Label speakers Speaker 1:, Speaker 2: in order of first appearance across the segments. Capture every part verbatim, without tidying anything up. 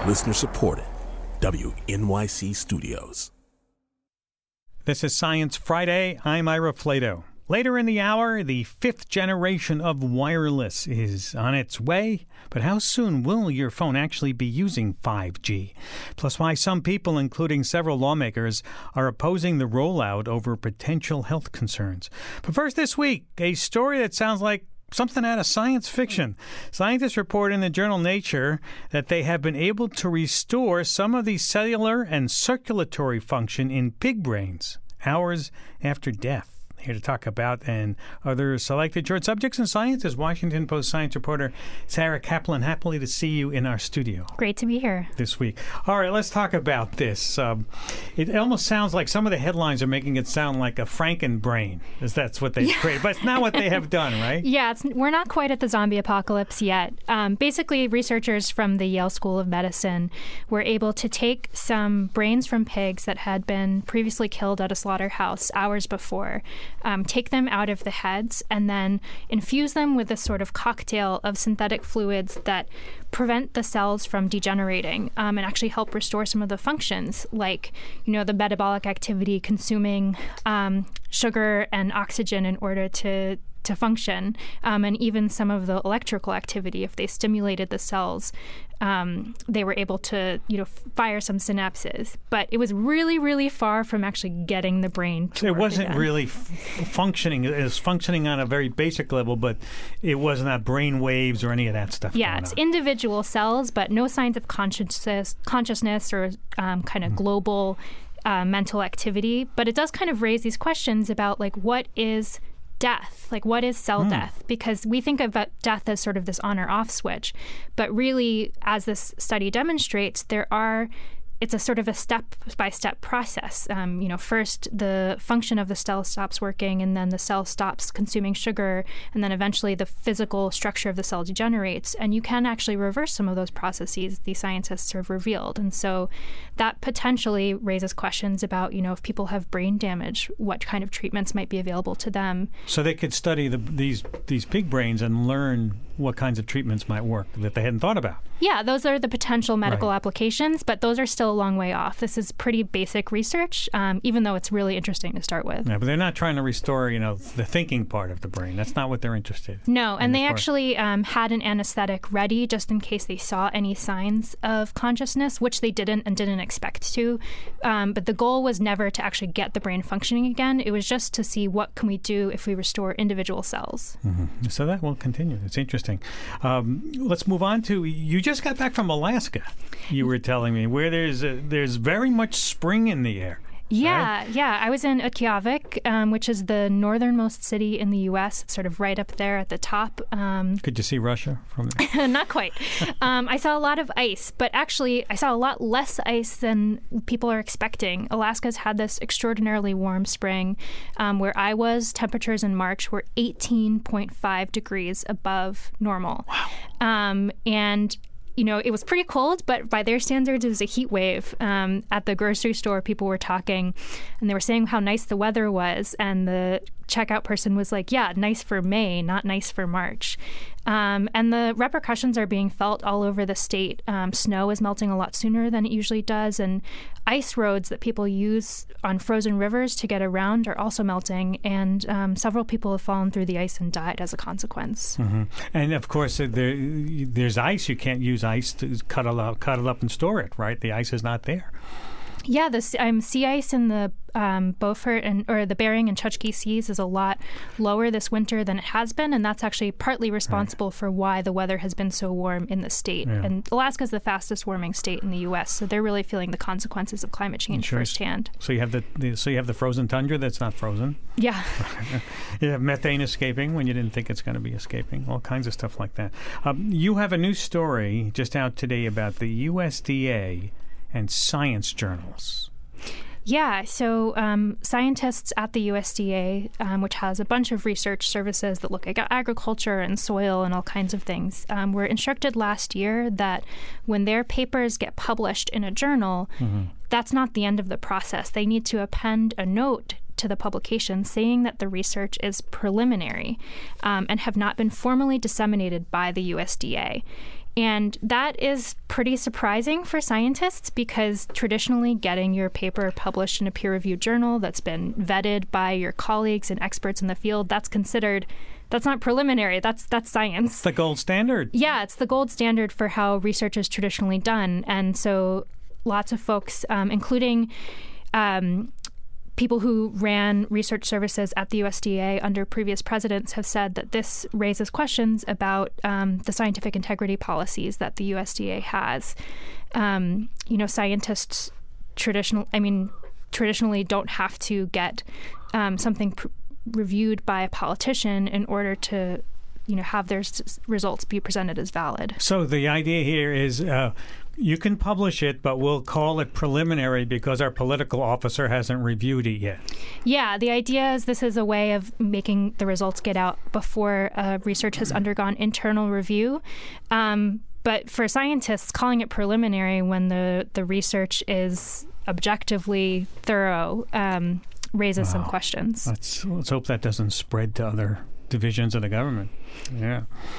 Speaker 1: Listener supported. W N Y C Studios.
Speaker 2: This is Science Friday. I'm Ira Flato. Later in the hour, the fifth generation of wireless is on its way. But how soon will your phone actually be using five G? Plus why some people, including several lawmakers, are opposing the rollout over potential health concerns. But first this week, a story that sounds like something out of science fiction. Scientists report in the journal Nature that they have been able to restore some of the cellular and circulatory function in pig brains hours after death. Here to talk about and other selected short subjects in science is Washington Post science reporter Sarah Kaplan. Happily to see you in our studio.
Speaker 3: Great to be here.
Speaker 2: This week. All right, let's talk about this. Um, it almost sounds like some of the headlines are making it sound like a Frankenbrain, as that's what they've yeah. created. But it's not what they have done, right?
Speaker 3: Yeah, it's, we're not quite at the zombie apocalypse yet. Um, basically, researchers from the Yale School of Medicine were able to take some brains from pigs that had been previously killed at a slaughterhouse hours before, Um, take them out of the heads, and then infuse them with this sort of cocktail of synthetic fluids that prevent the cells from degenerating um, and actually help restore some of the functions, like, you know, the metabolic activity, consuming um, sugar and oxygen in order to to function, um, and even some of the electrical activity. If they stimulated the cells, um, they were able to, you know, fire some synapses. But it was really, really far from actually getting the brain to
Speaker 2: It
Speaker 3: work
Speaker 2: wasn't
Speaker 3: again.
Speaker 2: really f- functioning. It was functioning on a very basic level, but it wasn't at brain waves or any of that stuff.
Speaker 3: Yeah, it's
Speaker 2: on.
Speaker 3: individual cells, but no signs of consciousness, consciousness or um, kind of mm. global uh, mental activity. But it does kind of raise these questions about, like, what is death? Like, what is cell mm. death? Because we think about death as sort of this on or off switch. But really, as this study demonstrates, there are it's a sort of a step-by-step process. Um, you know, first the function of the cell stops working, and then the cell stops consuming sugar, and then eventually the physical structure of the cell degenerates. And you can actually reverse some of those processes, the scientists have revealed. And so that potentially raises questions about, you know, if people have brain damage, what kind of treatments might be available to them.
Speaker 2: So they could study the, these these pig brains and learn what kinds of treatments might work that they hadn't thought about.
Speaker 3: Yeah, those are the potential medical
Speaker 2: right.
Speaker 3: applications, but those are still a long way off. This is pretty basic research, um, even though it's really interesting to start with.
Speaker 2: Yeah, but they're not trying to restore, you know, the thinking part of the brain. That's not what they're interested in.
Speaker 3: No, and they
Speaker 2: part.
Speaker 3: actually um, had an anesthetic ready just in case they saw any signs of consciousness, which they didn't and didn't expect to. Um, but the goal was never to actually get the brain functioning again. It was just to see what can we do if we restore individual cells.
Speaker 2: Mm-hmm. So that will continue. It's interesting. Um, let's move on to, you just got back from Alaska, you were telling me, where there's a, there's very much spring in the air.
Speaker 3: Yeah,
Speaker 2: right?
Speaker 3: yeah. I was in Utqiagvik, um, which is the northernmost city in the U S. It's sort of right up there at the top. Um,
Speaker 2: Could you see Russia from there?
Speaker 3: Not quite. um, I saw a lot of ice, but actually I saw a lot less ice than people are expecting. Alaska's had this extraordinarily warm spring. Um, where I was, temperatures in March were eighteen point five degrees above normal.
Speaker 2: Wow.
Speaker 3: Um, and You know, it was pretty cold, but by their standards, it was a heat wave. Um, at the grocery store, people were talking, and they were saying how nice the weather was. And the checkout person was like, yeah, nice for May, not nice for March. Um, and the repercussions are being felt all over the state. Um, snow is melting a lot sooner than it usually does. And ice roads that people use on frozen rivers to get around are also melting. And um, several people have fallen through the ice and died as a consequence.
Speaker 2: Mm-hmm. And, of course, uh, there, there's ice. You can't use ice to cut it up, cut it up and store it, right? The ice is not there.
Speaker 3: Yeah, the um, sea ice in the um, Beaufort and or the Bering and Chukchi seas is a lot lower this winter than it has been, and that's actually partly responsible right. for why the weather has been so warm in the state.
Speaker 2: Yeah.
Speaker 3: And Alaska is the fastest warming state in the U S, so they're really feeling the consequences of climate change
Speaker 2: sure.
Speaker 3: firsthand.
Speaker 2: So you have the, the so you have the frozen tundra that's not frozen.
Speaker 3: Yeah.
Speaker 2: You have methane escaping when you didn't think it's going to be escaping. All kinds of stuff like that. Um, you have a new story just out today about the U S D A and science journals.
Speaker 3: Yeah, so um, scientists at the U S D A, um, which has a bunch of research services that look at agriculture and soil and all kinds of things, um, were instructed last year that when their papers get published in a journal, mm-hmm. that's not the end of the process. They need to append a note to the publication saying that the research is preliminary um, and have not been formally disseminated by the U S D A. And that is pretty surprising for scientists because traditionally getting your paper published in a peer-reviewed journal that's been vetted by your colleagues and experts in the field, that's considered, that's not preliminary, that's that's science.
Speaker 2: It's the gold standard.
Speaker 3: Yeah, it's the gold standard for how research is traditionally done. And so lots of folks, um, including um, people who ran research services at the U S D A under previous presidents, have said that this raises questions about um, the scientific integrity policies that the U S D A has. Um, you know, scientists traditional, I mean, traditionally don't have to get um, something pr- reviewed by a politician in order to, you know, have their s- results be presented as valid.
Speaker 2: So the idea here is uh, you can publish it, but we'll call it preliminary because our political officer hasn't reviewed it yet.
Speaker 3: Yeah, the idea is this is a way of making the results get out before uh, research has undergone internal review. Um, but for scientists, calling it preliminary when the, the research is objectively thorough um, raises wow. some questions.
Speaker 2: Let's, let's hope that doesn't spread to other divisions of the government. Yeah.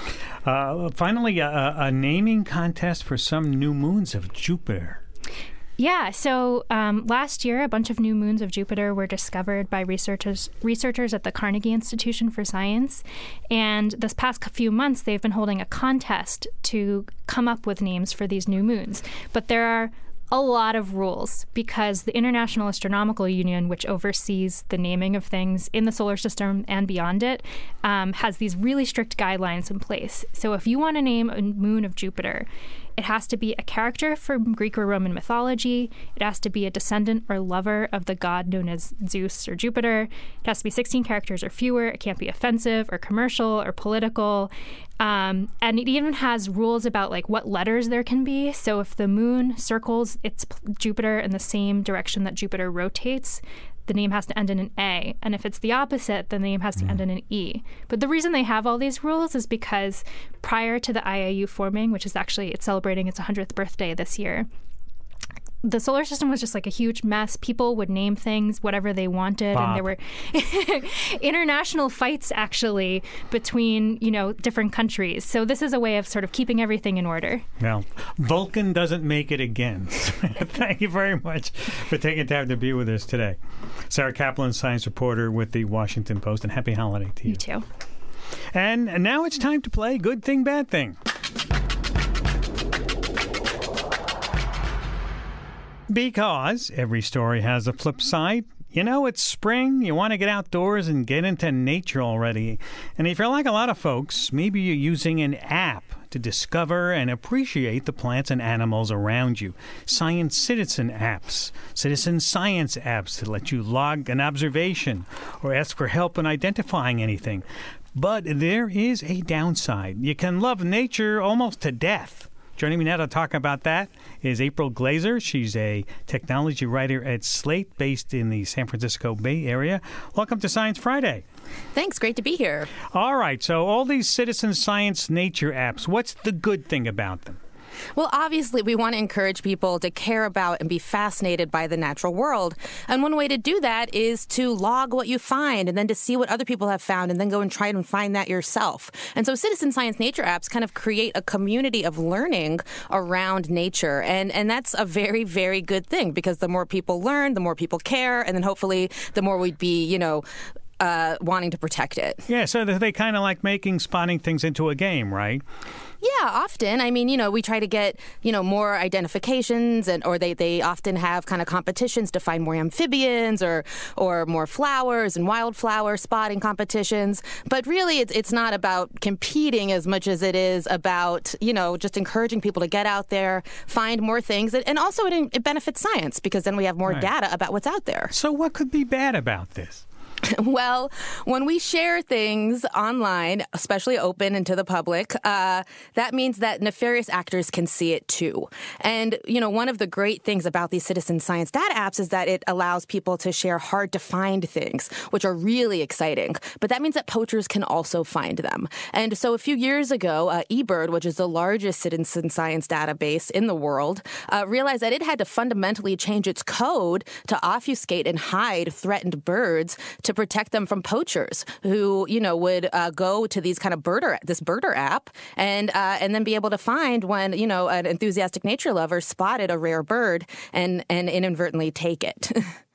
Speaker 2: Uh, finally, a, a naming contest for some new moons of Jupiter.
Speaker 3: Yeah, so um, last year, a bunch of new moons of Jupiter were discovered by researchers researchers at the Carnegie Institution for Science. And this past few months, they've been holding a contest to come up with names for these new moons. But there are a lot of rules because the International Astronomical Union, which oversees the naming of things in the solar system and beyond it, um, has these really strict guidelines in place. So if you want to name a moon of Jupiter, it has to be a character from Greek or Roman mythology. It has to be a descendant or lover of the god known as Zeus or Jupiter. It has to be sixteen characters or fewer. It can't be offensive or commercial or political. Um, and it even has rules about like what letters there can be. So if the moon circles its Jupiter in the same direction that Jupiter rotates, the name has to end in an A. And if it's the opposite, the name has to mm. end in an E. But the reason they have all these rules is because prior to the I A U forming, which is actually, it's celebrating its one hundredth birthday this year, the solar system was just like a huge mess. People would name things whatever they wanted.
Speaker 2: Bob.
Speaker 3: And there were international fights, actually, between, you know, different countries. So this is a way of sort of keeping everything in order.
Speaker 2: Well, Vulcan doesn't make it again. Thank you very much for taking time to be with us today. Sarah Kaplan, science reporter with the Washington Post, and happy holiday to you.
Speaker 3: You too.
Speaker 2: And now it's time to play Good Thing, Bad Thing. Because every story has a flip side. You know, it's spring. You want to get outdoors and get into nature already. And if you're like a lot of folks, maybe you're using an app to discover and appreciate the plants and animals around you. Science Citizen apps, citizen science apps to let you log an observation or ask for help in identifying anything. But there is a downside. You can love nature almost to death. Joining me now to talk about that is April Glaser. She's a technology writer at Slate, based in the San Francisco Bay Area. Welcome to Science Friday.
Speaker 4: Thanks. Great to be here.
Speaker 2: All right. So all these citizen science nature apps, what's the good thing about them?
Speaker 4: Well, obviously, we want to encourage people to care about and be fascinated by the natural world. And one way to do that is to log what you find and then to see what other people have found and then go and try and find that yourself. And so citizen science nature apps kind of create a community of learning around nature. And, and that's a very, very good thing because the more people learn, the more people care, and then hopefully the more we'd be, you know, uh, wanting to protect it.
Speaker 2: Yeah, so they kind of like making spotting things into a game, right?
Speaker 4: Yeah, often. I mean, you know, we try to get, you know, more identifications, and or they, they often have kind of competitions to find more amphibians or or more flowers and wildflower spotting competitions. But really, it's, it's not about competing as much as it is about, you know, just encouraging people to get out there, find more things. And also it, it benefits science because then we have more right. data about what's out there.
Speaker 2: So what could be bad about this?
Speaker 4: Well, when we share things online, especially open and to the public, uh, that means that nefarious actors can see it too. And, you know, one of the great things about these citizen science data apps is that it allows people to share hard to find things, which are really exciting. But that means that poachers can also find them. And so a few years ago, uh, eBird, which is the largest citizen science database in the world, uh, realized that it had to fundamentally change its code to obfuscate and hide threatened birds to protect them from poachers who, you know, would uh, go to these kind of birder, this birder app and uh, and then be able to find when, you know, an enthusiastic nature lover spotted a rare bird and, and inadvertently take it.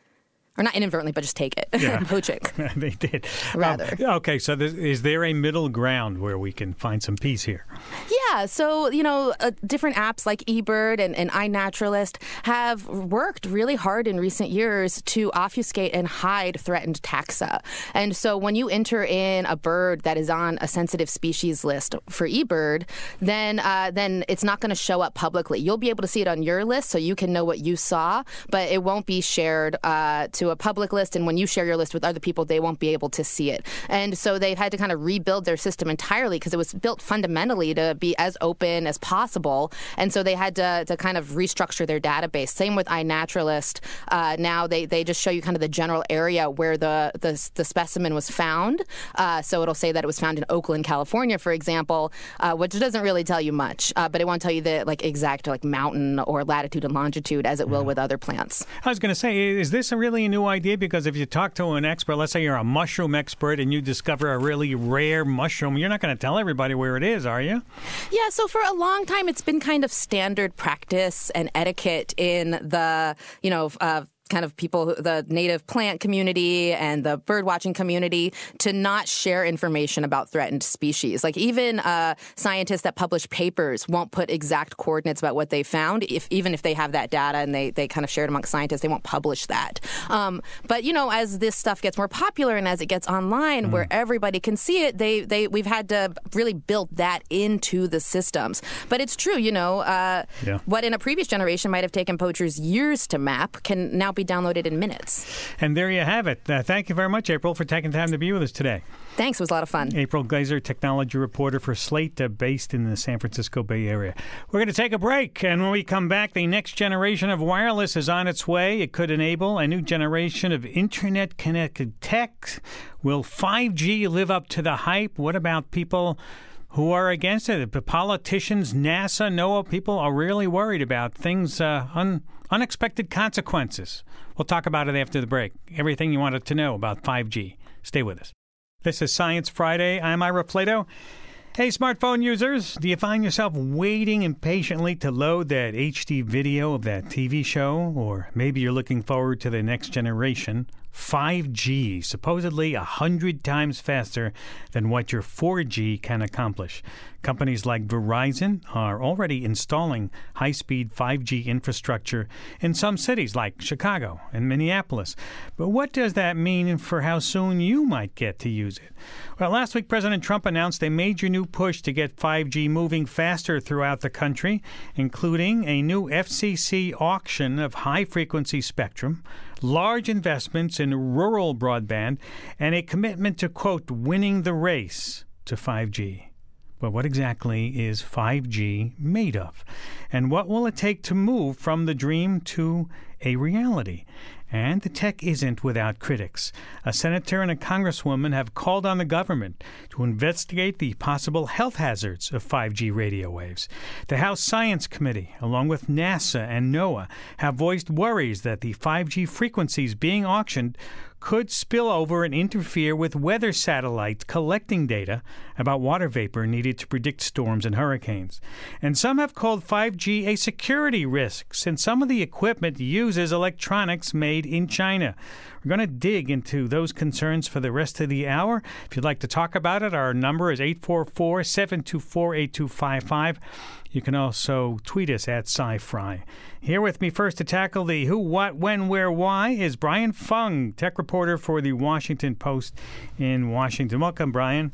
Speaker 4: Or not inadvertently, but just take it.
Speaker 2: Yeah.
Speaker 4: Poach it.
Speaker 2: They did.
Speaker 4: Rather.
Speaker 2: Um, okay, so this, is there a middle ground where we can find some peace here?
Speaker 4: Yeah, so, you know, uh, different apps like eBird and, and iNaturalist have worked really hard in recent years to obfuscate and hide threatened taxa. And so when you enter in a bird that is on a sensitive species list for eBird, then uh, then it's not going to show up publicly. You'll be able to see it on your list so you can know what you saw, but it won't be shared uh, to a public list. And when you share your list with other people, they won't be able to see it. And so they've had to kind of rebuild their system entirely because it was built fundamentally to be as open as possible. And so they had to, to kind of restructure their database. Same with iNaturalist. Uh, now they, they just show you kind of the general area where the, the, the specimen was found. Uh, so it'll say that it was found in Oakland, California, for example, uh, which doesn't really tell you much, uh, but it won't tell you the like exact like mountain or latitude and longitude as it will yeah. with other plants.
Speaker 2: I was going to say, is this a really a new idea? Because if you talk to an expert, let's say you're a mushroom expert and you discover a really rare mushroom, you're not going to tell everybody where it is, are you?
Speaker 4: Yeah, so for a long time, it's been kind of standard practice and etiquette in the, you know, uh, kind of people, the native plant community and the bird watching community, to not share information about threatened species. Like even uh, scientists that publish papers won't put exact coordinates about what they found, if even if they have that data and they, they kind of share it amongst scientists, they won't publish that. Um, but, you know, as this stuff gets more popular and as it gets online mm. where everybody can see it, they, they we've had to really build that into the systems. But it's true, you know, uh, yeah. what in a previous generation might have taken poachers years to map can now be downloaded in minutes.
Speaker 2: And there you have it. Uh, thank you very much, April, for taking time to be with us today.
Speaker 4: Thanks. It was a lot of fun.
Speaker 2: April Glaser, technology reporter for Slate, uh, based in the San Francisco Bay Area. We're going to take a break, and when we come back, the next generation of wireless is on its way. It could enable a new generation of internet-connected tech. Will five G live up to the hype? What about people who are against it? The politicians, NASA, NOAA, people are really worried about things, uh, un- unexpected consequences. We'll talk about it after the break. Everything you wanted to know about five G. Stay with us. This is Science Friday. I'm Ira Flato. Hey, smartphone users, do you find yourself waiting impatiently to load that H D video of that T V show? Or maybe you're looking forward to the next generation, five G, supposedly one hundred times faster than what your four G can accomplish. Companies like Verizon are already installing high-speed five G infrastructure in some cities like Chicago and Minneapolis. But what does that mean for how soon you might get to use it? Well, last week, President Trump announced a major new push to get five G moving faster throughout the country, including a new F C C auction of high-frequency spectrum, large investments in rural broadband, and a commitment to, quote, winning the race to five G. But what exactly is five G made of? And what will it take to move from the dream to a reality? And the tech isn't without critics. A senator and a congresswoman have called on the government to investigate the possible health hazards of five G radio waves. The House Science Committee, along with NASA and NOAA, have voiced worries that the five G frequencies being auctioned could spill over and interfere with weather satellites collecting data about water vapor needed to predict storms and hurricanes. And some have called five G a security risk, since some of the equipment uses electronics made in China. We're going to dig into those concerns for the rest of the hour. If you'd like to talk about it, our number is eight four four, seven two four, eight two five five. You can also tweet us at SciFri. Here with me first to tackle the who, what, when, where, why is Brian Fung, tech reporter for the Washington Post in Washington. Welcome, Brian.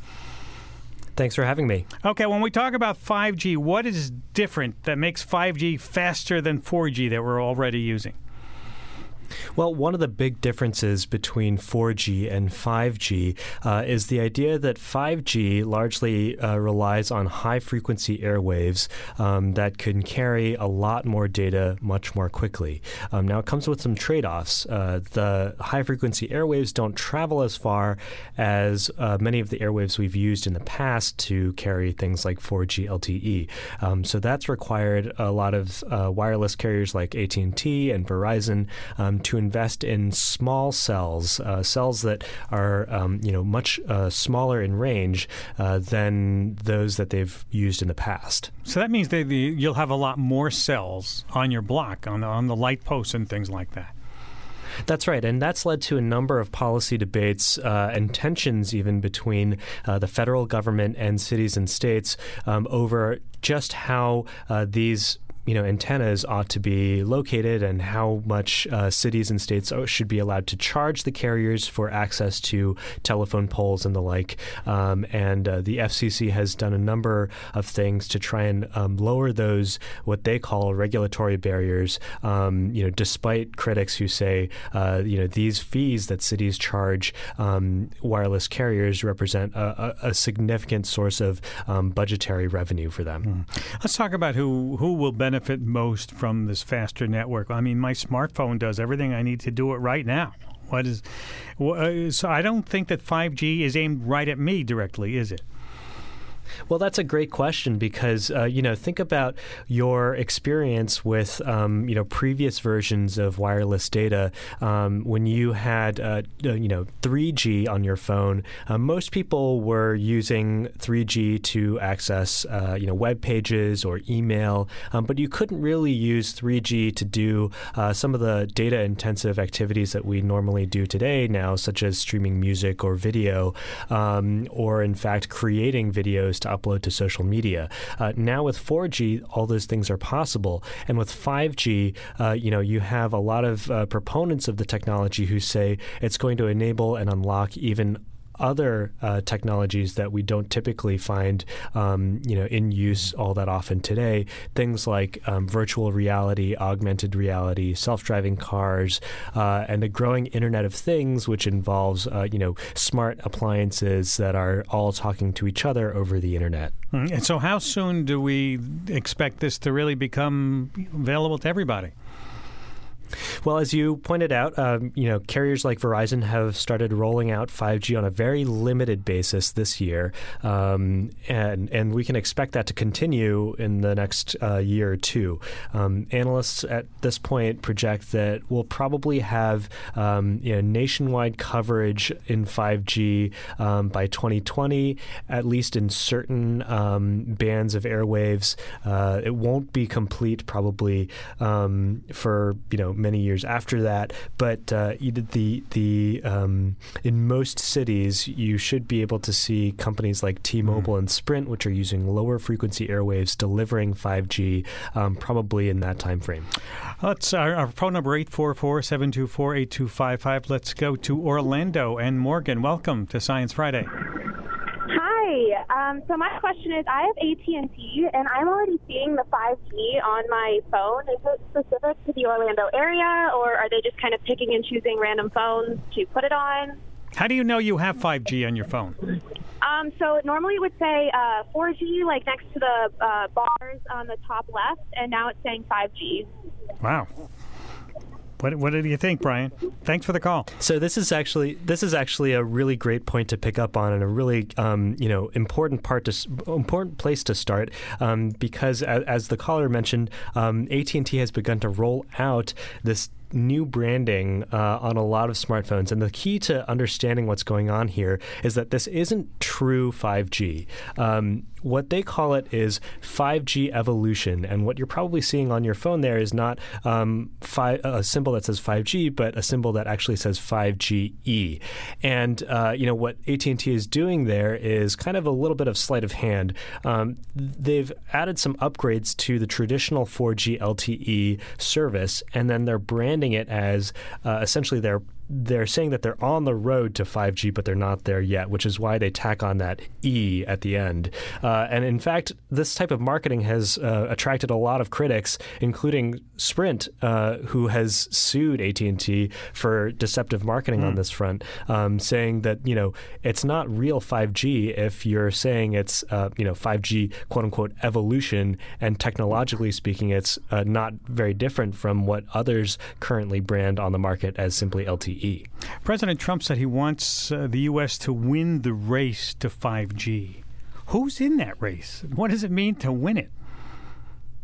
Speaker 5: Thanks for having me.
Speaker 2: Okay, when we talk about five G, what is different that makes five G faster than four G that we're already using?
Speaker 5: Well, one of the big differences between four G and five G uh, is the idea that five G largely uh, relies on high-frequency airwaves um, that can carry a lot more data much more quickly. Um, now, it comes with some trade-offs. Uh, the high-frequency airwaves don't travel as far as uh, many of the airwaves we've used in the past to carry things like four G L T E. Um, so that's required a lot of uh, wireless carriers like A T and T and Verizon um, um, to invest in small cells, uh, cells that are um, you know much uh, smaller in range uh, than those that they've used in the past.
Speaker 2: So that means that the, you'll have a lot more cells on your block, on the, on the light posts and things like that.
Speaker 5: That's right, and that's led to a number of policy debates uh, and tensions even between uh, the federal government and cities and states um, over just how uh, these you know, antennas ought to be located and how much uh, cities and states should be allowed to charge the carriers for access to telephone poles and the like. Um, and uh, the F C C has done a number of things to try and um, lower those, what they call regulatory barriers, um, you know, despite critics who say, uh, you know, these fees that cities charge um, wireless carriers represent a, a, a significant source of um, budgetary revenue for them.
Speaker 2: Mm. Let's talk about who, who will benefit benefit most from this faster network. I mean, my smartphone does everything I need to do it right now. What is so? I don't think that five G is aimed right at me directly, is it?
Speaker 5: Well, that's a great question because, uh, you know, think about your experience with, um, you know, previous versions of wireless data. Um, when you had, uh, you know, three G on your phone, uh, most people were using three G to access, uh, you know, web pages or email, um, but you couldn't really use three G to do uh, some of the data-intensive activities that we normally do today now, such as streaming music or video, um, or, in fact, creating videos to upload to social media. Uh, now with four G, all those things are possible. And with five G, uh, you know, you have a lot of uh, proponents of the technology who say it's going to enable and unlock even other uh, technologies that we don't typically find, um, you know, in use all that often today. Things like um, virtual reality, augmented reality, self-driving cars, uh, and the growing Internet of Things, which involves, uh, you know, smart appliances that are all talking to each other over the Internet.
Speaker 2: Mm. And so, how soon do we expect this to really become available to everybody?
Speaker 5: Well, as you pointed out, um, you know, carriers like Verizon have started rolling out five G on a very limited basis this year, um, and and we can expect that to continue in the next uh, year or two. Um, analysts at this point project that we'll probably have um, you know, nationwide coverage in five G um, by twenty twenty, at least in certain um, bands of airwaves. Uh, it won't be complete probably um, for you know. many years after that, but uh, the the um, in most cities you should be able to see companies like T-Mobile mm. and Sprint, which are using lower frequency airwaves, delivering five G um, probably in that time frame.
Speaker 2: Let's our, our phone number eight four four, seven two four, eight two five five. Let's go to Orlando and Morgan. Welcome to Science Friday.
Speaker 6: Um, so my question is, I have A T and T, and I'm already seeing the five G on my phone. Is it specific to the Orlando area, or are they just kind of picking and choosing random phones to put it on?
Speaker 2: How do you know you have five G on your phone?
Speaker 6: Um, so normally it would say uh, four G, like next to the uh, bars on the top left, and now it's saying five G.
Speaker 2: Wow. What, what do you think, Brian? Thanks for the call.
Speaker 5: So this is actually this is actually a really great point to pick up on, and a really um, you know important part to important place to start, um, because as, as the caller mentioned, um, A T and T has begun to roll out this new branding uh, on a lot of smartphones. And the key to understanding what's going on here is that this isn't true five G. Um, what they call it is five G evolution. And what you're probably seeing on your phone there is not um, fi- a symbol that says five G, but a symbol that actually says five G E. And, uh, you know, what A T and T is doing there is kind of a little bit of sleight of hand. Um, they've added some upgrades to the traditional four G L T E service, and then they're branding it as uh, essentially they're they're saying that they're on the road to five G, but they're not there yet, which is why they tack on that E at the end. Uh, and in fact, this type of marketing has uh, attracted a lot of critics, including Sprint, uh, who has sued A T and T for deceptive marketing mm. on this front, um, saying that, you know, it's not real five G if you're saying it's, uh, you know, five G quote-unquote evolution, and technologically speaking, it's uh, not very different from what others currently brand on the market as simply L T E.
Speaker 2: President Trump said he wants uh, the U S to win the race to five G. Who's in that race? What does it mean to win it?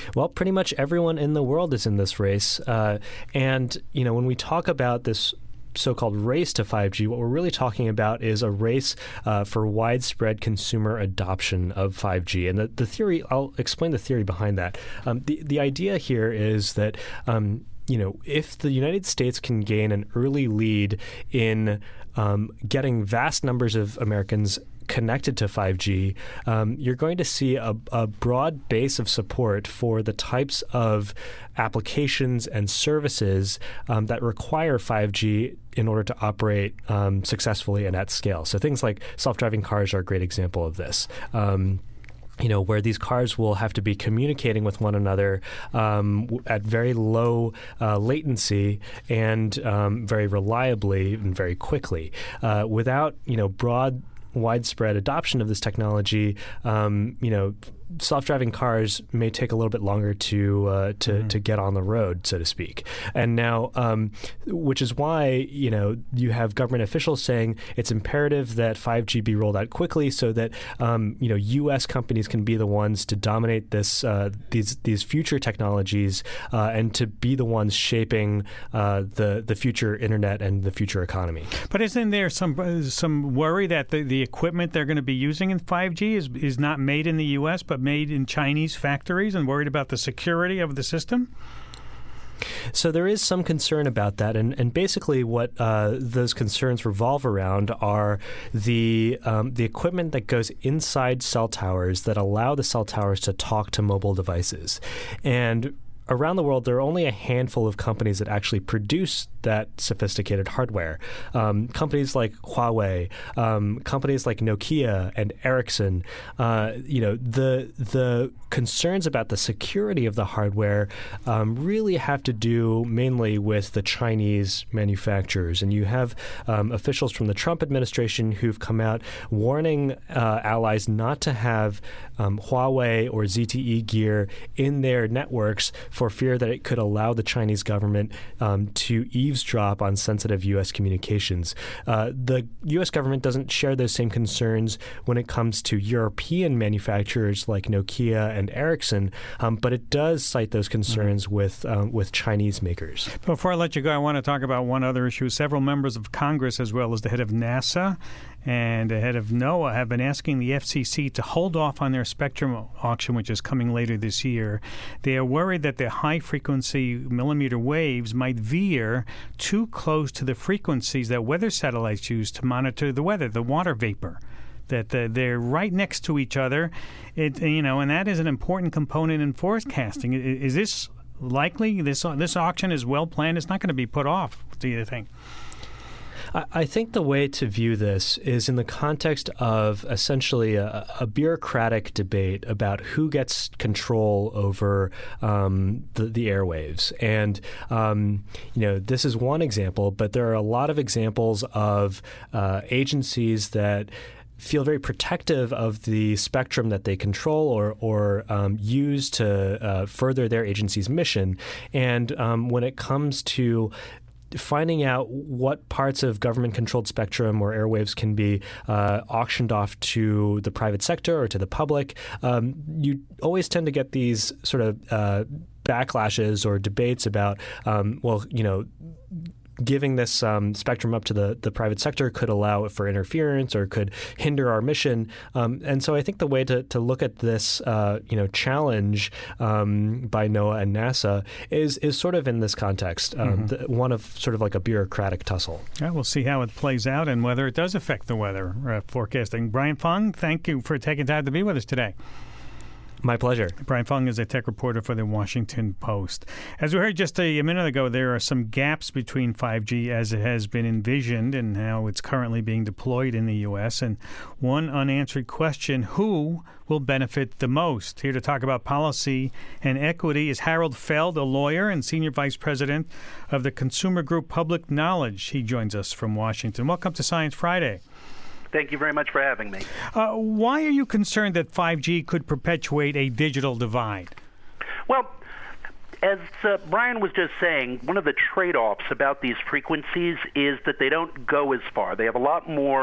Speaker 5: Well, pretty much everyone in the world is in this race. Uh, and, you know, when we talk about this so-called race to five G, what we're really talking about is a race uh, for widespread consumer adoption of five G. And the, the theory, I'll explain the theory behind that. Um, the, the idea here is that um, you know, if the United States can gain an early lead in um, getting vast numbers of Americans connected to five G, um, you're going to see a, a broad base of support for the types of applications and services um, that require five G in order to operate um, successfully and at scale. So things like self-driving cars are a great example of this. Um, you know, where these cars will have to be communicating with one another um, at very low uh, latency and um, very reliably and very quickly. Uh, without, you know, broad, widespread adoption of this technology, um, you know, self-driving cars may take a little bit longer to uh, to, mm-hmm. to get on the road, so to speak. And now, um, which is why, you know, you have government officials saying it's imperative that five G be rolled out quickly so that, um, you know, U S companies can be the ones to dominate this uh, these these future technologies uh, and to be the ones shaping uh, the the future internet and the future economy.
Speaker 2: But isn't there some some worry that the, the equipment they're going to be using in five G is is not made in the U S but made in Chinese factories, and worried about the security of the system?
Speaker 5: So there is some concern about that, and, and basically what uh, those concerns revolve around are the um, the equipment that goes inside cell towers that allow the cell towers to talk to mobile devices. And around the world, there are only a handful of companies that actually produce that sophisticated hardware. Um, companies like Huawei, um, companies like Nokia and Ericsson. Uh, you know, the the concerns about the security of the hardware um, really have to do mainly with the Chinese manufacturers. And you have um, officials from the Trump administration who've come out warning uh, allies not to have um, Huawei or Z T E gear in their networks for fear that it could allow the Chinese government um, to eavesdrop on sensitive U S communications. Uh, the U S government doesn't share those same concerns when it comes to European manufacturers like Nokia and Ericsson, um, but it does cite those concerns mm-hmm. with um, with Chinese makers.
Speaker 2: Before I let you go, I want to talk about one other issue. Several members of Congress, as well as the head of NASA and the head of NOAA, have been asking the F C C to hold off on their spectrum auction, which is coming later this year. They are worried that the high-frequency millimeter waves might veer too close to the frequencies that weather satellites use to monitor the weather, the water vapor. That uh, they're right next to each other, it you know, and that is an important component in forecasting. Is, is this likely? This this auction is well planned. It's not going to be put off, do you think?
Speaker 5: I think the way to view this is in the context of essentially a, a bureaucratic debate about who gets control over um, the, the airwaves. And, um, you know, this is one example, but there are a lot of examples of uh, agencies that feel very protective of the spectrum that they control or, or um, use to uh, further their agency's mission. And um, when it comes to finding out what parts of government-controlled spectrum or airwaves can be uh, auctioned off to the private sector or to the public, um, you always tend to get these sort of uh, backlashes or debates about, um, well, you know, giving this um, spectrum up to the, the private sector could allow for interference or could hinder our mission. Um, and so I think the way to, to look at this, uh, you know, challenge um, by NOAA and NASA is is sort of in this context, um, mm-hmm. the, one of sort of like a bureaucratic tussle.
Speaker 2: Yeah, we'll see how it plays out and whether it does affect the weather uh, forecasting. Brian Fung, thank you for taking time to be with us today.
Speaker 5: My pleasure.
Speaker 2: Brian Fung is a tech reporter for the Washington Post. As we heard just a minute ago, there are some gaps between five G as it has been envisioned and how it's currently being deployed in the U S. And one unanswered question, who will benefit the most? Here to talk about policy and equity is Harold Feld, a lawyer and senior vice president of the consumer group Public Knowledge. He joins us from Washington. Welcome to Science Friday.
Speaker 7: Thank you very much for having me.
Speaker 2: Uh, why are you concerned that five G could perpetuate a digital divide?
Speaker 7: Well, as uh, Brian was just saying, one of the trade-offs about these frequencies is that they don't go as far. They have a lot more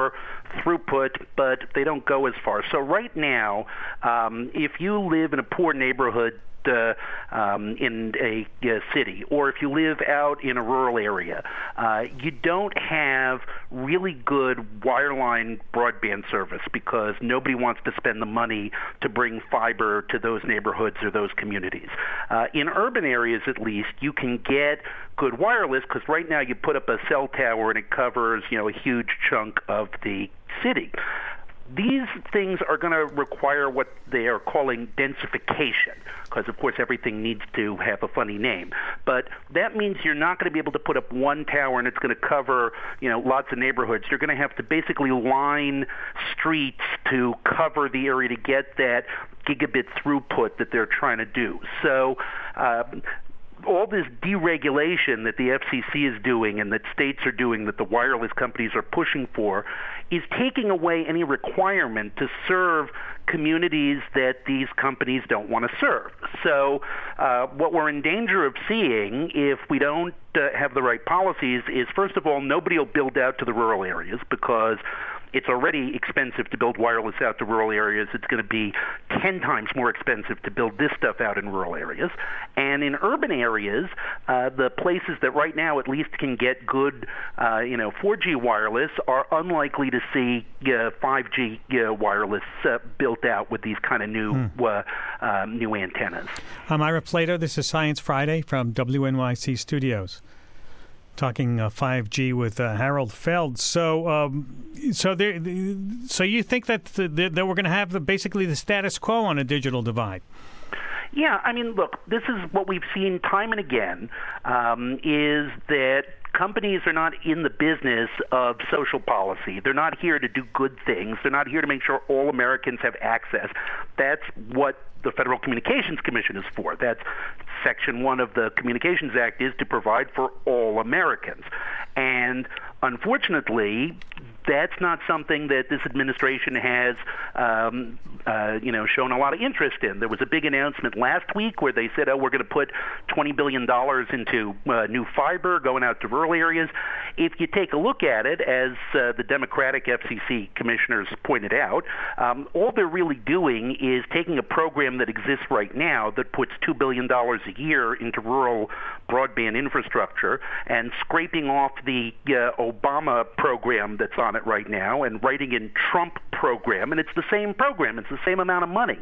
Speaker 7: throughput, but they don't go as far. So right now, um, if you live in a poor neighborhood, Uh, um, in a, a city, or if you live out in a rural area, uh, you don't have really good wireline broadband service because nobody wants to spend the money to bring fiber to those neighborhoods or those communities. Uh, in urban areas, at least, you can get good wireless because right now you put up a cell tower and it covers, you know, a huge chunk of the city. These things are going to require what they are calling densification, because, of course, everything needs to have a funny name. But that means you're not going to be able to put up one tower and it's going to cover, you know, lots of neighborhoods. You're going to have to basically line streets to cover the area to get that gigabit throughput that they're trying to do. So uh, all this deregulation that the F C C is doing and that states are doing, that the wireless companies are pushing for, is taking away any requirement to serve communities that these companies don't want to serve. So uh, what we're in danger of seeing if we don't uh, have the right policies is, first of all, nobody will build out to the rural areas because it's already expensive to build wireless out to rural areas. It's going to be ten times more expensive to build this stuff out in rural areas. And in urban areas, uh, the places that right now at least can get good, uh, you know, four G wireless are unlikely to see uh, five G uh, wireless uh, built out with these kind of new hmm. uh, um, new antennas.
Speaker 2: I'm Ira Flatow. This is Science Friday from W N Y C Studios. Talking uh, five G with uh, Harold Feld. So, um, so there, so you think that the, the, that we're going to have the, basically the status quo on a digital divide?
Speaker 7: Yeah, I mean, look, this is what we've seen time and again, um, is that companies are not in the business of social policy. They're not here to do good things. They're not here to make sure all Americans have access. That's what the Federal Communications Commission is for. That's Section one of the Communications Act, is to provide for all Americans. And unfortunately, that's not something that this administration has, um, uh, you know, shown a lot of interest in. There was a big announcement last week where they said, oh, we're going to put twenty billion dollars into uh, new fiber going out to rural areas. If you take a look at it, as uh, the Democratic F C C commissioners pointed out, um, all they're really doing is taking a program that exists right now that puts two billion dollars a year into rural broadband infrastructure and scraping off the uh, Obama program that's on it right now and writing in Trump program, and it's the same program. It's the same amount of money.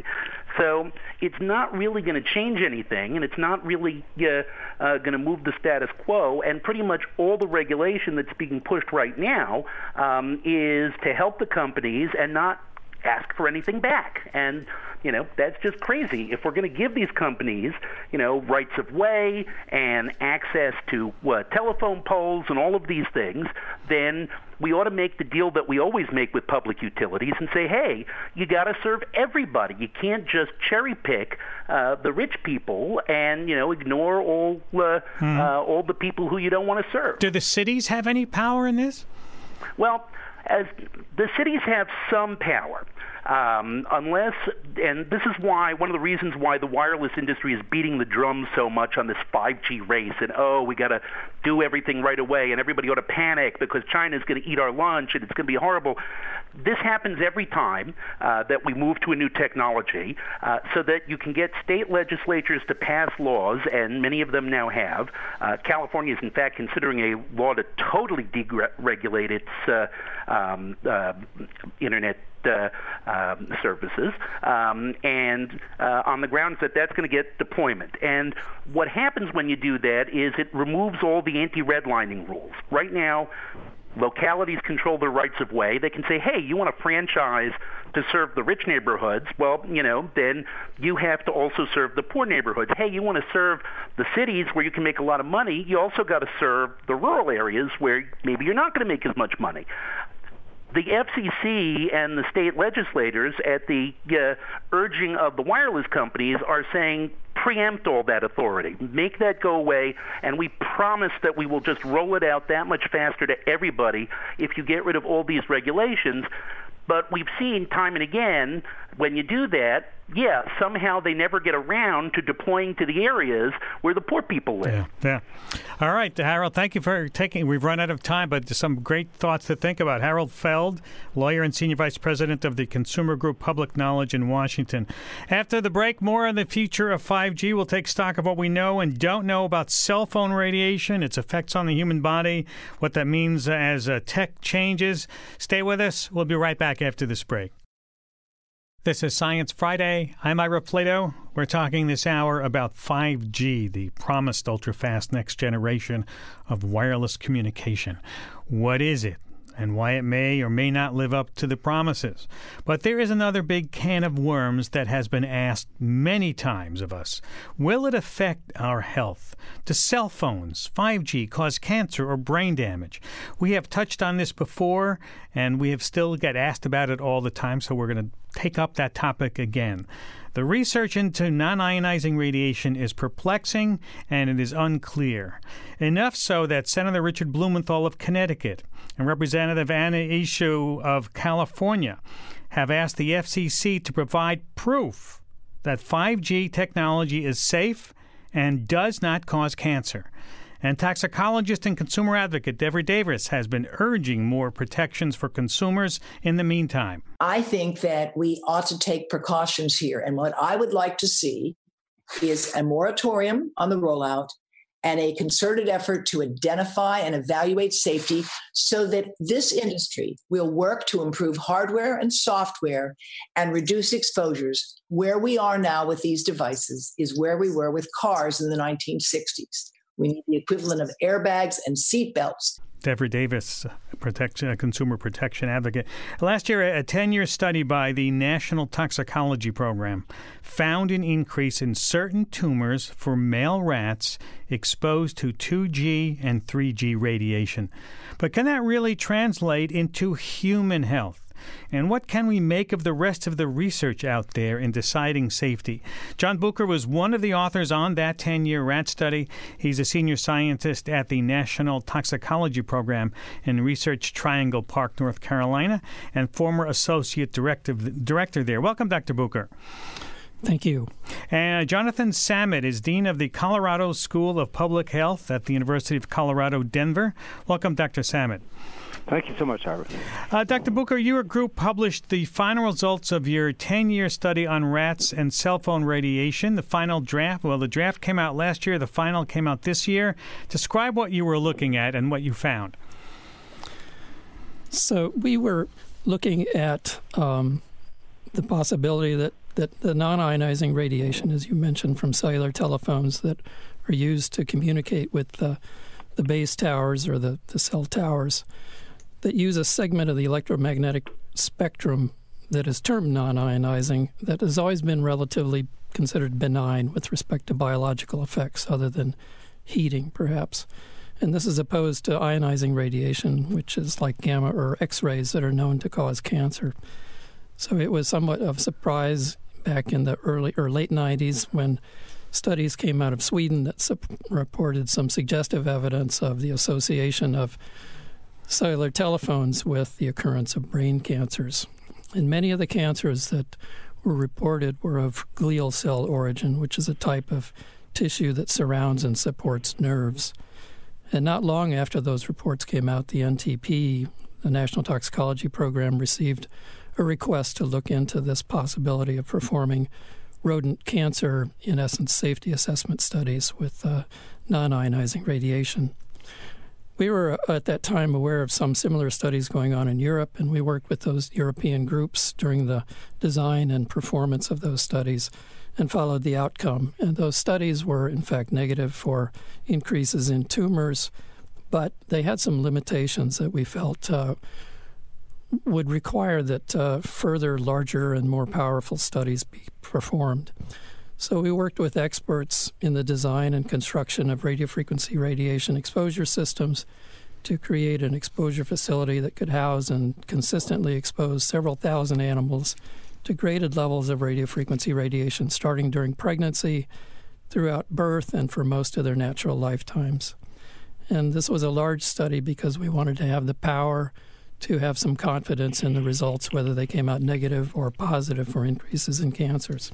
Speaker 7: So it's not really going to change anything, and it's not really uh, uh, going to move the status quo, and pretty much all the regulation that's being pushed right now um, is to help the companies and not ask for anything back. And, you know, that's just crazy. If we're going to give these companies, you know, rights of way and access to uh, telephone poles and all of these things, then we ought to make the deal that we always make with public utilities and say, hey, you got to serve everybody. You can't just cherry pick uh, the rich people and, you know, ignore all uh, hmm. uh, all the people who you don't want to serve.
Speaker 2: Do the cities have any power in this?
Speaker 7: Well, as the cities have some power, um, unless, and this is why, one of the reasons why the wireless industry is beating the drum so much on this five G race, and oh, we got to do everything right away, and everybody ought to panic because China's going to eat our lunch, and it's going to be horrible. This happens every time uh, that we move to a new technology, uh, so that you can get state legislatures to pass laws, and many of them now have. Uh, California is, in fact, considering a law to totally deregulate its uh, um, uh, internet Uh, um, services, um, and uh, on the grounds that that's going to get deployment. And what happens when you do that is it removes all the anti-redlining rules. Right now, localities control their rights of way. They can say, hey, you want a franchise to serve the rich neighborhoods? Well, you know, then you have to also serve the poor neighborhoods. Hey, you want to serve the cities where you can make a lot of money? You also got to serve the rural areas where maybe you're not going to make as much money. The F C C and the state legislators, at the uh, urging of the wireless companies, are saying preempt all that authority, make that go away, and we promise that we will just roll it out that much faster to everybody if you get rid of all these regulations. But we've seen time and again when you do that, yeah, somehow they never get around to deploying to the areas where the poor people live.
Speaker 2: Yeah, yeah. All right, Harold, thank you for taking, we've run out of time, but some great thoughts to think about. Harold Feld, lawyer and senior vice president of the Consumer Group Public Knowledge in Washington. After the break, more on the future of five G. We'll take stock of what we know and don't know about cell phone radiation, its effects on the human body, what that means as uh, tech changes. Stay with us. We'll be right back after this break. This is Science Friday. I'm Ira Flatow. We're talking this hour about five G, the promised ultra-fast next generation of wireless communication. What is it, and why it may or may not live up to the promises? But there is another big can of worms that has been asked many times of us. Will it affect our health? Do cell phones, five G, cause cancer or brain damage? We have touched on this before, and we have still get asked about it all the time, so we're going to take up that topic again. The research into non-ionizing radiation is perplexing and it is unclear. Enough so that Senator Richard Blumenthal of Connecticut and Representative Anna Eshoo of California have asked the F C C to provide proof that five G technology is safe and does not cause cancer. And toxicologist and consumer advocate Deborah Davis has been urging more protections for consumers in the meantime.
Speaker 8: I think that we ought to take precautions here. And what I would like to see is a moratorium on the rollout and a concerted effort to identify and evaluate safety so that this industry will work to improve hardware and software and reduce exposures. Where we are now with these devices is where we were with cars in the nineteen sixties. We need the equivalent of airbags and seat belts.
Speaker 2: Deborah Davis, protection, consumer protection advocate. Last year, a ten-year study by the National Toxicology Program found an increase in certain tumors for male rats exposed to two G and three G radiation. But can that really translate into human health? And what can we make of the rest of the research out there in deciding safety? John Bucher was one of the authors on that ten-year rat study. He's a senior scientist at the National Toxicology Program in Research Triangle Park, North Carolina, and former associate director, director there. Welcome, Doctor Bucher.
Speaker 9: Thank you.
Speaker 2: And Jonathan Samet is Dean of the Colorado School of Public Health at the University of Colorado, Denver. Welcome, Doctor Samet.
Speaker 10: Thank you so much, Ira.
Speaker 2: Uh, Doctor Bucher, your group published the final results of your ten-year study on rats and cell phone radiation. The final draft, well, the draft came out last year. The final came out this year. Describe what you were looking at and what you found.
Speaker 9: So we were looking at um, the possibility that, that the non-ionizing radiation, as you mentioned, from cellular telephones that are used to communicate with the, the base towers or the, the cell towers, that use a segment of the electromagnetic spectrum that is termed non-ionizing that has always been relatively considered benign with respect to biological effects other than heating, perhaps. And this is opposed to ionizing radiation, which is like gamma or X-rays that are known to cause cancer. So it was somewhat of a surprise back in the early or late nineties when studies came out of Sweden that su- reported some suggestive evidence of the association of cellular telephones with the occurrence of brain cancers. And many of the cancers that were reported were of glial cell origin, which is a type of tissue that surrounds and supports nerves. And not long after those reports came out, the N T P, the National Toxicology Program, received a request to look into this possibility of performing rodent cancer, in essence, safety assessment studies with uh, non-ionizing radiation. We were at that time aware of some similar studies going on in Europe, and we worked with those European groups during the design and performance of those studies and followed the outcome. And those studies were, in fact, negative for increases in tumors, but they had some limitations that we felt uh, would require that uh, further larger and more powerful studies be performed. So we worked with experts in the design and construction of radiofrequency radiation exposure systems to create an exposure facility that could house and consistently expose several thousand animals to graded levels of radiofrequency radiation starting during pregnancy, throughout birth, and for most of their natural lifetimes. And this was a large study because we wanted to have the power to have some confidence in the results, whether they came out negative or positive for increases in cancers.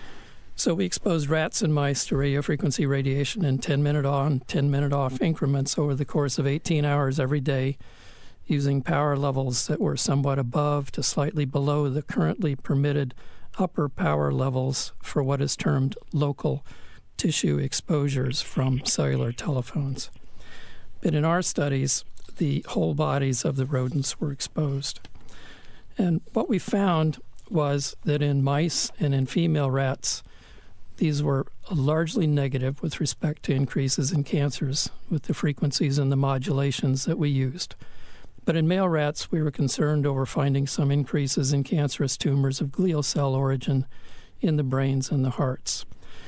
Speaker 9: So we exposed rats and mice to radiofrequency radiation in ten-minute on, ten-minute off increments over the course of eighteen hours every day, using power levels that were somewhat above to slightly below the currently permitted upper power levels for what is termed local tissue exposures from cellular telephones. But in our studies, the whole bodies of the rodents were exposed. And what we found was that in mice and in female rats, these were largely negative with respect to increases in cancers with the frequencies and the modulations that we used. But in male rats, we were concerned over finding some increases in cancerous tumors of glial cell origin in the brains and the hearts.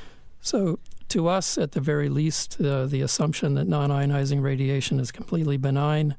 Speaker 9: So to us, at the very least, uh, the assumption that non-ionizing radiation is completely benign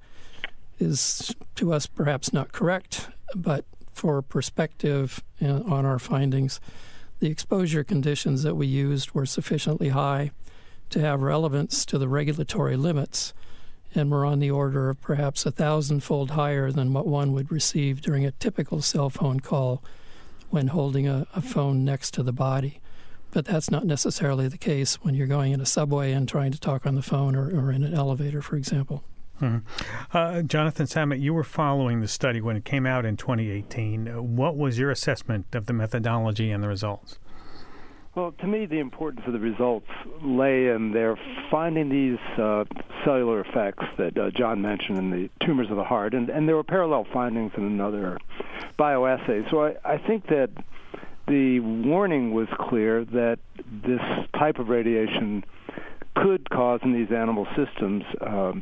Speaker 9: is, to us, perhaps not correct, but for perspective uh, on our findings, the exposure conditions that we used were sufficiently high to have relevance to the regulatory limits, and were on the order of perhaps a thousandfold higher than what one would receive during a typical cell phone call when holding a, a phone next to the body. But that's not necessarily the case when you're going in a subway and trying to talk on the phone, or, or in an elevator, for example.
Speaker 2: Mm-hmm. Uh, Jonathan Sammet, you were following the study when it came out in twenty eighteen. What was your assessment of the methodology and the results?
Speaker 10: Well, to me, the importance of the results lay in their finding these uh, cellular effects that uh, John mentioned in the tumors of the heart, and, and there were parallel findings in another bioassay. So I, I think that the warning was clear that this type of radiation could cause in these animal systems um,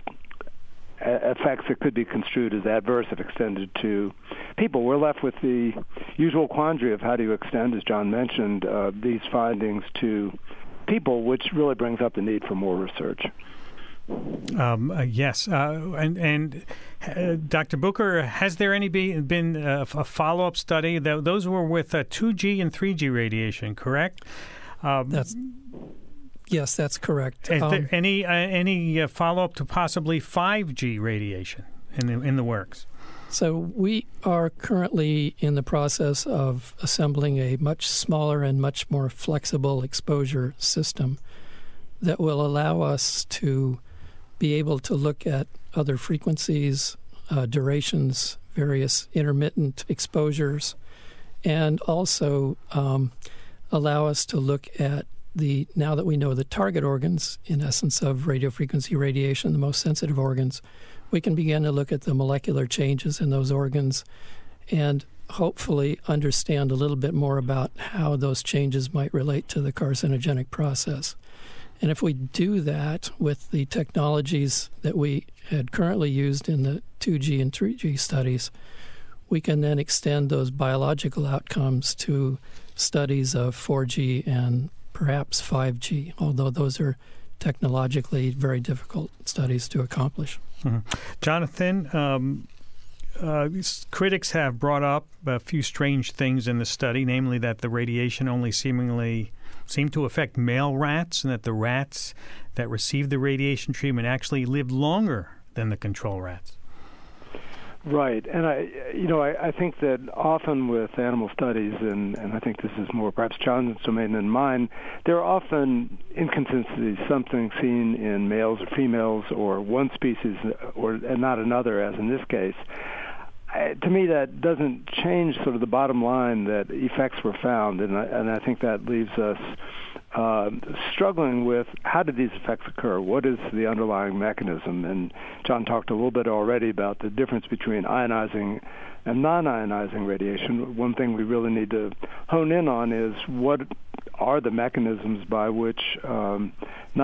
Speaker 10: effects that could be construed as adverse if extended to people. We're left with the usual quandary of how do you extend, as John mentioned, uh, these findings to people, which really brings up the need for more research.
Speaker 2: Um, uh, yes, uh, and, and uh, Doctor Bucher, has there any be, been a, a follow-up study? Th- those were with uh, two G and three G radiation, correct? Um,
Speaker 9: That's yes, that's correct.
Speaker 2: Is
Speaker 9: um,
Speaker 2: there any uh, any uh, follow-up to possibly five G radiation in the in the works?
Speaker 9: So we are currently in the process of assembling a much smaller and much more flexible exposure system that will allow us to be able to look at other frequencies, uh, durations, various intermittent exposures, and also um, allow us to look at the, now that we know the target organs, in essence, of radiofrequency radiation, the most sensitive organs, we can begin to look at the molecular changes in those organs and hopefully understand a little bit more about how those changes might relate to the carcinogenic process. And if we do that with the technologies that we had currently used in the two G and three G studies, we can then extend those biological outcomes to studies of four G and perhaps five G, although those are technologically very difficult studies to accomplish.
Speaker 2: Mm-hmm. Jonathan, um, uh, critics have brought up a few strange things in the study, namely that the radiation only seemingly seemed to affect male rats, and that the rats that received the radiation treatment actually lived longer than the control rats.
Speaker 10: Right, and I, you know, I, I think that often with animal studies, and, and I think this is more perhaps John's domain than mine, there are often inconsistencies, something seen in males or females, or one species or and not another, as in this case. I, to me, that doesn't change sort of the bottom line that effects were found, and I, and I think that leaves us Uh, struggling with how did these effects occur? What is the underlying mechanism? And John talked a little bit already about the difference between ionizing and non-ionizing radiation. One thing we really need to hone in on is what are the mechanisms by which um,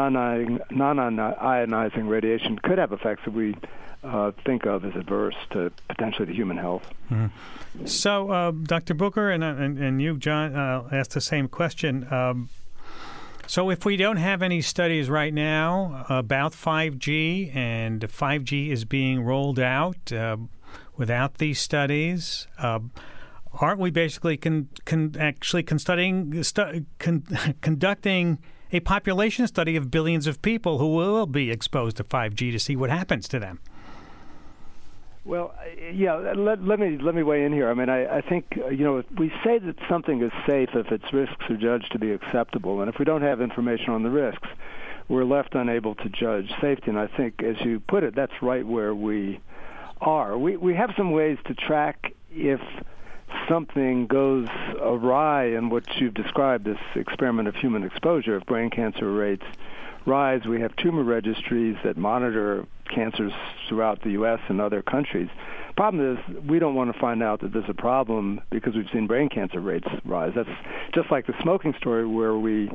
Speaker 10: non-ionizing radiation could have effects that we uh, think of as adverse to potentially to human health.
Speaker 2: Mm-hmm. So, uh, Doctor Bucher and, and, and you, John, uh, asked the same question. Um, So if we don't have any studies right now about five G, and five G is being rolled out uh, without these studies, uh, aren't we basically con- con- actually con- studying, stu- con- conducting a population study of billions of people who will be exposed to five G to see what happens to them?
Speaker 10: Well, yeah, let, let me let me weigh in here. I mean, I, I think, uh, you know, we say that something is safe if its risks are judged to be acceptable. And if we don't have information on the risks, we're left unable to judge safety. And I think, as you put it, that's right where we are. We, we have some ways to track if something goes awry in what you've described, this experiment of human exposure. If brain cancer rates rise, we have tumor registries that monitor cancers throughout the U S and other countries. Problem is, we don't want to find out that there's a problem because we've seen brain cancer rates rise. That's just like the smoking story, where we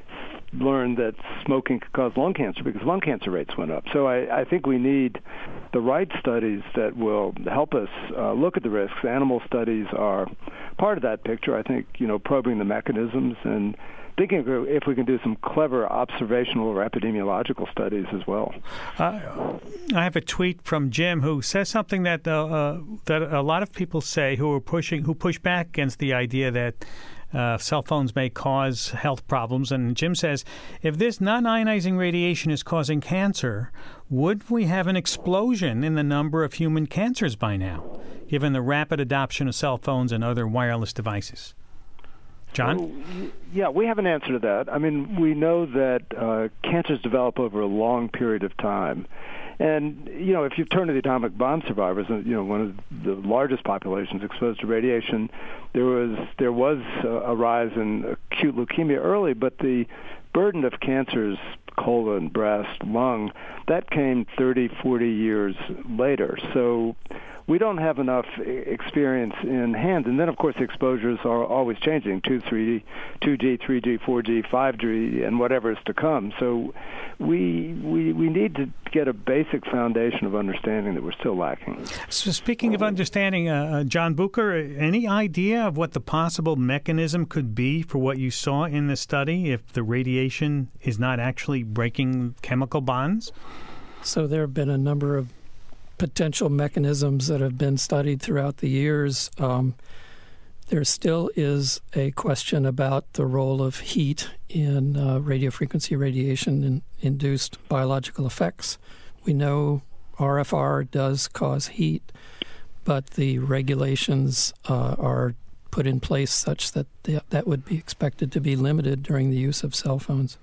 Speaker 10: learned that smoking could cause lung cancer because lung cancer rates went up. So I, I think we need the right studies that will help us uh, look at the risks. Animal studies are part of that picture. I think, you know, probing the mechanisms and thinking if we can do some clever observational or epidemiological studies as well.
Speaker 2: Uh, I have a tweet from Jim who says something that uh, uh, that a lot of people say who are pushing who push back against the idea that uh, cell phones may cause health problems. And Jim says, if this non-ionizing radiation is causing cancer, would we have an explosion in the number of human cancers by now, given the rapid adoption of cell phones and other wireless devices? John?
Speaker 10: So, yeah, we have an answer to that. I mean, we know that uh, cancers develop over a long period of time. And, you know, if you turn to the atomic bomb survivors, you know, one of the largest populations exposed to radiation, there was there was a rise in acute leukemia early, but the burden of cancers, colon, breast, lung, that came thirty, forty years later. So we don't have enough experience in hand. And then, of course, the exposures are always changing, two, three, two G, three G, four G, five G, and whatever is to come. So we, we, we need to get a basic foundation of understanding that we're still lacking.
Speaker 2: So speaking of understanding, uh, John Bucher, any idea of what the possible mechanism could be for what you saw in the study if the radiation is not actually breaking chemical bonds?
Speaker 9: So there have been a number of potential mechanisms that have been studied throughout the years. Um, there still is a question about the role of heat in uh, radiofrequency radiation and induced biological effects. We know R F R does cause heat, but the regulations uh, are put in place such that the, that would be expected to be limited during the use of cell phones.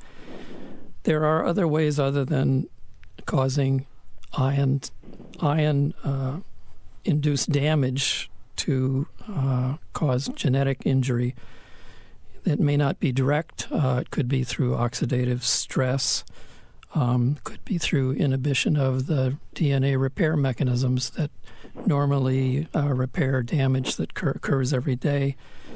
Speaker 9: There are other ways other than causing ion ion uh, induced damage to uh, cause genetic injury. That may not be direct. Uh, it could be through oxidative stress. Um, could be through inhibition of the D N A repair mechanisms that normally uh, repair damage that cur- occurs every day.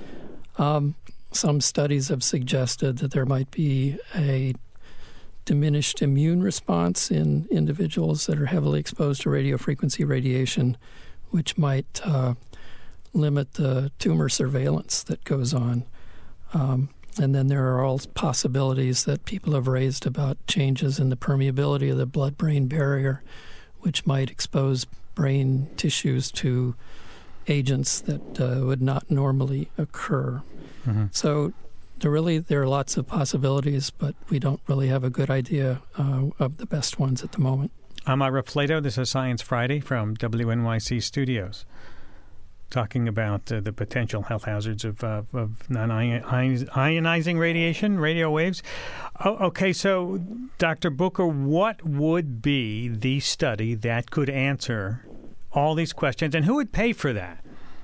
Speaker 9: Um, some studies have suggested that there might be a diminished immune response in individuals that are heavily exposed to radiofrequency radiation, which might uh, limit the tumor surveillance that goes on. Um, and then there are all possibilities that people have raised about changes in the permeability of the blood-brain barrier, which might expose brain tissues to agents that uh, would not normally occur. Mm-hmm. So There really there are lots of possibilities, but we don't really have a good idea uh, of the best ones at the moment.
Speaker 2: I'm Ira Flato. This is Science Friday from W N Y C Studios, talking about uh, the potential health hazards of, uh, of non-ionizing radiation, radio waves. Oh, okay, so Doctor Bucher, what would be the study that could answer all these questions, and who would pay for that?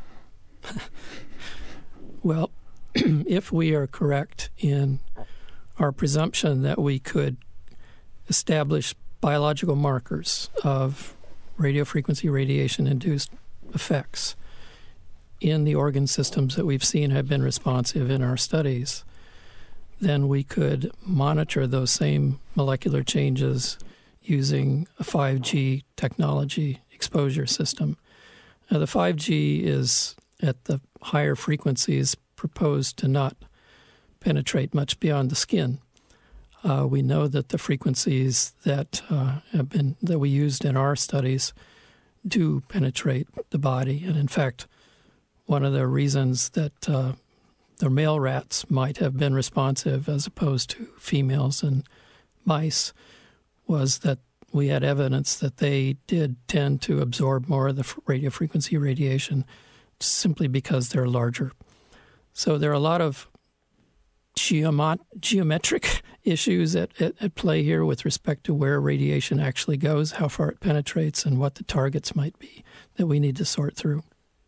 Speaker 9: Well, if we are correct in our presumption that we could establish biological markers of radiofrequency radiation-induced effects in the organ systems that we've seen have been responsive in our studies, then we could monitor those same molecular changes using a five G technology exposure system. Now, the five G is at the higher frequencies proposed to not penetrate much beyond the skin. Uh, we know that the frequencies that uh, have been that we used in our studies do penetrate the body, and in fact, one of the reasons that uh, the male rats might have been responsive as opposed to females and mice was that we had evidence that they did tend to absorb more of the radio frequency radiation simply because they're larger. So there are a lot of geomet- geometric issues at, at, at play here with respect to where radiation actually goes, how far it penetrates, and what the targets might be that we need to sort through.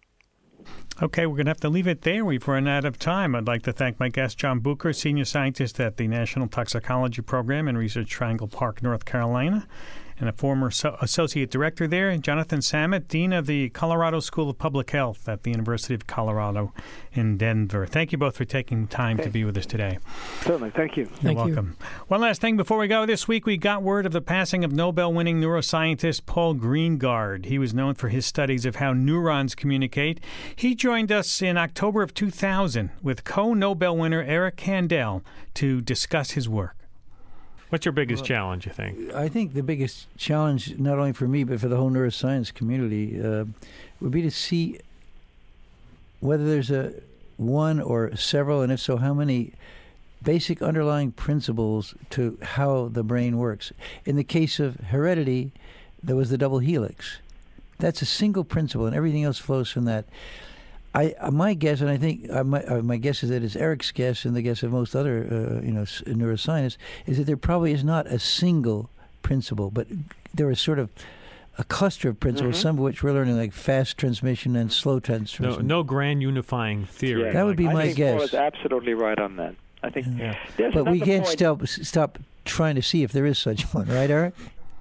Speaker 2: Okay, we're going to have to leave it there. We've run out of time. I'd like to thank my guest, John Bucher, Senior Scientist at the National Toxicology Program in Research Triangle Park, North Carolina, and a former so- Associate Director there, Jonathan Samet, Dean of the Colorado School of Public Health at the University of Colorado in Denver. Thank you both for taking time okay. to be with us today.
Speaker 10: Certainly. Thank you.
Speaker 2: You're
Speaker 9: Thank
Speaker 2: welcome.
Speaker 9: You.
Speaker 2: One last thing before we go. This week we got word of the passing of Nobel-winning neuroscientist Paul Greengard. He was known for his studies of how neurons communicate. He joined us in October of two thousand with co-Nobel winner Eric Kandel to discuss his work. What's your biggest well, challenge, you think?
Speaker 11: I think the biggest challenge, not only for me, but for the whole neuroscience community, uh, would be to see whether there's a one or several, and if so, how many basic underlying principles to how the brain works. In the case of heredity, there was the double helix. That's a single principle, and everything else flows from that. I, uh, my guess, and I think uh, my, uh, my guess is that it's Eric's guess, and the guess of most other, uh, you know, neuroscientists, is that there probably is not a single principle, but there is sort of a cluster of principles, mm-hmm. some of which we're learning, like fast transmission and slow transmission.
Speaker 12: No, no grand unifying theory.
Speaker 11: Yeah, that would be
Speaker 13: I
Speaker 11: my
Speaker 13: think
Speaker 11: guess.
Speaker 13: Paul is absolutely right on that. I think,
Speaker 11: yeah. But we can't stop stop trying to see if there is such one, right, Eric?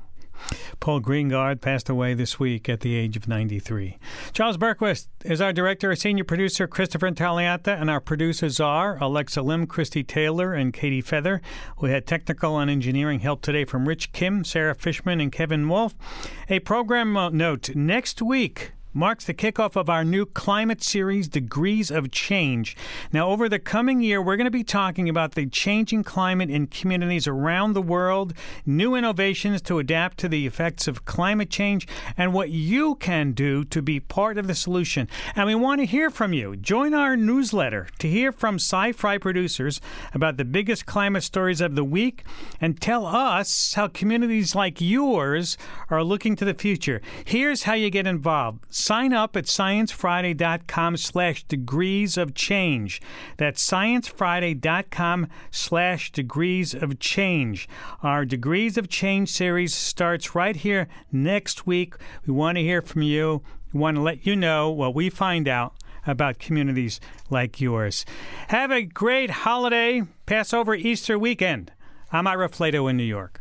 Speaker 2: Paul Greengard passed away this week at the age of ninety-three. Charles Berquist is our director, our senior producer, Christopher Intagliata, and our producers are Alexa Lim, Christy Taylor, and Katie Feather. We had technical and engineering help today from Rich Kim, Sarah Fishman, and Kevin Wolf. A program note, next week marks the kickoff of our new climate series, Degrees of Change. Now, over the coming year, we're going to be talking about the changing climate in communities around the world, new innovations to adapt to the effects of climate change, and what you can do to be part of the solution. And we want to hear from you. Join our newsletter to hear from Sci-Fi producers about the biggest climate stories of the week, and tell us how communities like yours are looking to the future. Here's how you get involved. Sign up at sciencefriday.com slash degrees of change. That's sciencefriday.com slash degrees of change. Our Degrees of Change series starts right here next week. We want to hear from you. We want to let you know what we find out about communities like yours. Have a great holiday, Passover, Easter weekend. I'm Ira Flato in New York.